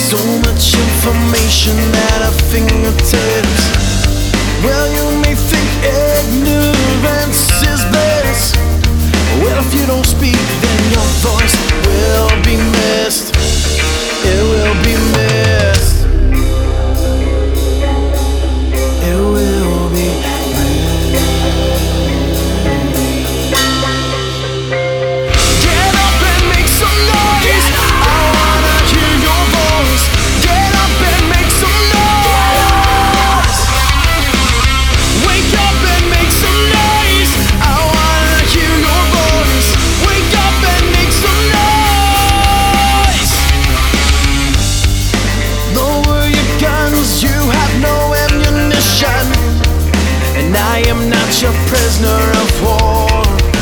So much information at our fingertips. Well, you may think ignorance is bliss. Well, if you don't speak, then your voice will be missed. It will be missed. It will be a prisoner of war.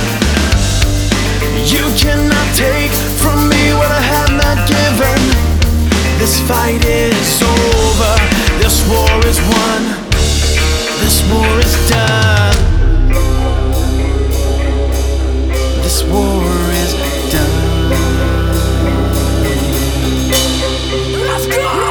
You cannot take from me what I have not given. This fight is over. This war is won. This war is done. This war is done. Let's go!